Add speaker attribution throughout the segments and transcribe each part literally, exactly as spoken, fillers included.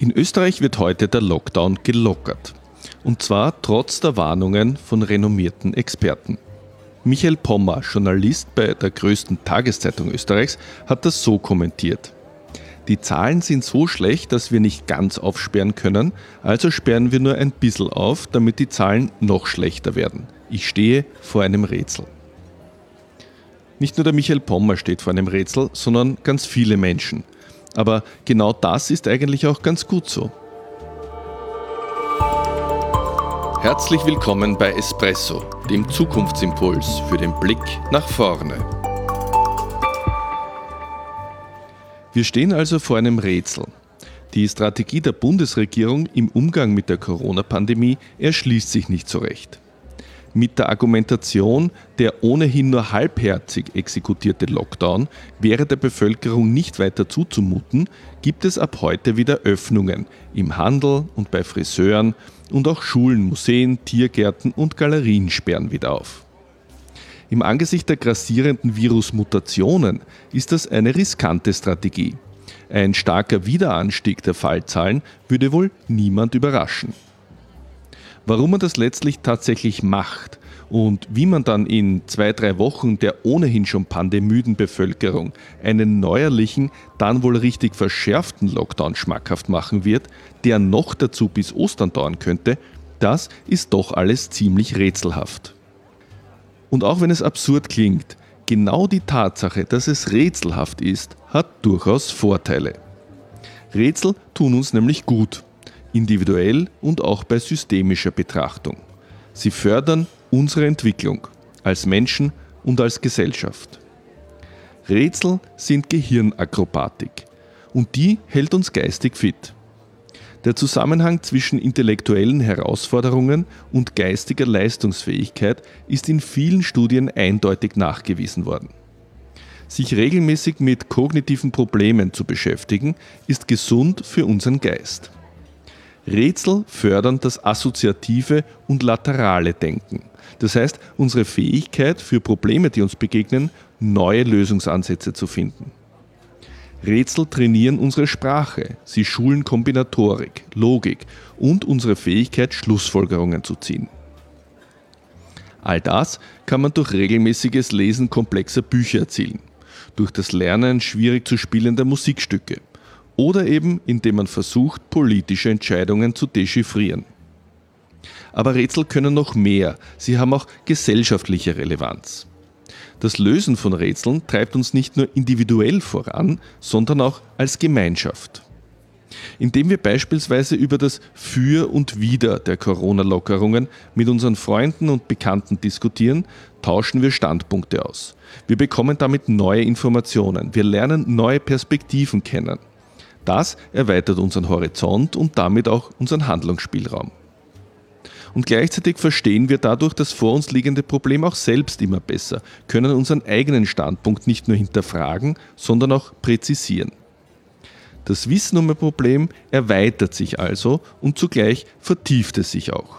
Speaker 1: In Österreich wird heute der Lockdown gelockert. Und zwar trotz der Warnungen von renommierten Experten. Michael Pommer, Journalist bei der größten Tageszeitung Österreichs, hat das so kommentiert. Die Zahlen sind so schlecht, dass wir nicht ganz aufsperren können, also sperren wir nur ein bisschen auf, damit die Zahlen noch schlechter werden. Ich stehe vor einem Rätsel. Nicht nur der Michael Pommer steht vor einem Rätsel, sondern ganz viele Menschen. Aber genau das ist eigentlich auch ganz gut so. Herzlich willkommen bei Espresso, dem Zukunftsimpuls für den Blick nach vorne. Wir stehen also vor einem Rätsel. Die Strategie der Bundesregierung im Umgang mit der Corona-Pandemie erschließt sich nicht so recht. Mit der Argumentation, der ohnehin nur halbherzig exekutierte Lockdown wäre der Bevölkerung nicht weiter zuzumuten, gibt es ab heute wieder Öffnungen im Handel und bei Friseuren und auch Schulen, Museen, Tiergärten und Galerien sperren wieder auf. Im Angesicht der grassierenden Virusmutationen ist das eine riskante Strategie. Ein starker Wiederanstieg der Fallzahlen würde wohl niemand überraschen. Warum man das letztlich tatsächlich macht und wie man dann in zwei, drei Wochen der ohnehin schon pandemüden Bevölkerung einen neuerlichen, dann wohl richtig verschärften Lockdown schmackhaft machen wird, der noch dazu bis Ostern dauern könnte, das ist doch alles ziemlich rätselhaft. Und auch wenn es absurd klingt, genau die Tatsache, dass es rätselhaft ist, hat durchaus Vorteile. Rätsel tun uns nämlich gut. Individuell und auch bei systemischer Betrachtung. Sie fördern unsere Entwicklung als Menschen und als Gesellschaft. Rätsel sind Gehirnakrobatik und die hält uns geistig fit. Der Zusammenhang zwischen intellektuellen Herausforderungen und geistiger Leistungsfähigkeit ist in vielen Studien eindeutig nachgewiesen worden. Sich regelmäßig mit kognitiven Problemen zu beschäftigen, ist gesund für unseren Geist. Rätsel fördern das assoziative und laterale Denken. Das heißt, unsere Fähigkeit für Probleme, die uns begegnen, neue Lösungsansätze zu finden. Rätsel trainieren unsere Sprache, sie schulen Kombinatorik, Logik und unsere Fähigkeit, Schlussfolgerungen zu ziehen. All das kann man durch regelmäßiges Lesen komplexer Bücher erzielen, durch das Lernen schwierig zu spielender Musikstücke, oder eben indem man versucht, politische Entscheidungen zu dechiffrieren. Aber Rätsel können noch mehr, sie haben auch gesellschaftliche Relevanz. Das Lösen von Rätseln treibt uns nicht nur individuell voran, sondern auch als Gemeinschaft. Indem wir beispielsweise über das Für und Wider der Corona-Lockerungen mit unseren Freunden und Bekannten diskutieren, tauschen wir Standpunkte aus. Wir bekommen damit neue Informationen, wir lernen neue Perspektiven kennen. Das erweitert unseren Horizont und damit auch unseren Handlungsspielraum. Und gleichzeitig verstehen wir dadurch das vor uns liegende Problem auch selbst immer besser, können unseren eigenen Standpunkt nicht nur hinterfragen, sondern auch präzisieren. Das Wissen um ein Problem erweitert sich also und zugleich vertieft es sich auch.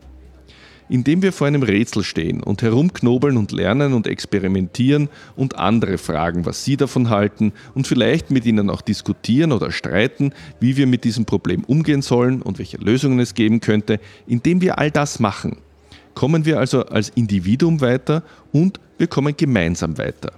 Speaker 1: Indem wir vor einem Rätsel stehen und herumknobeln und lernen und experimentieren und andere fragen, was sie davon halten und vielleicht mit ihnen auch diskutieren oder streiten, wie wir mit diesem Problem umgehen sollen und welche Lösungen es geben könnte, indem wir all das machen, kommen wir also als Individuum weiter und wir kommen gemeinsam weiter.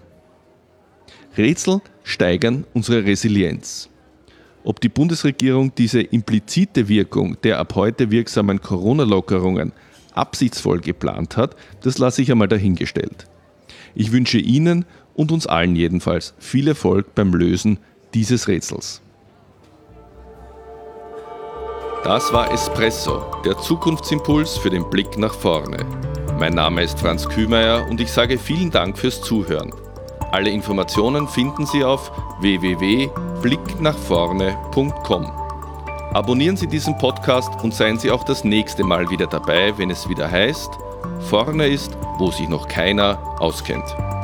Speaker 1: Rätsel steigern unsere Resilienz. Ob die Bundesregierung diese implizite Wirkung der ab heute wirksamen Corona-Lockerungen absichtsvoll geplant hat, das lasse ich einmal dahingestellt. Ich wünsche Ihnen und uns allen jedenfalls viel Erfolg beim Lösen dieses Rätsels. Das war Espresso, der Zukunftsimpuls für den Blick nach vorne. Mein Name ist Franz Kühmeier und ich sage vielen Dank fürs Zuhören. Alle Informationen finden Sie auf w w w punkt blick nach vorne punkt com. Abonnieren Sie diesen Podcast und seien Sie auch das nächste Mal wieder dabei, wenn es wieder heißt, vorne ist, wo sich noch keiner auskennt.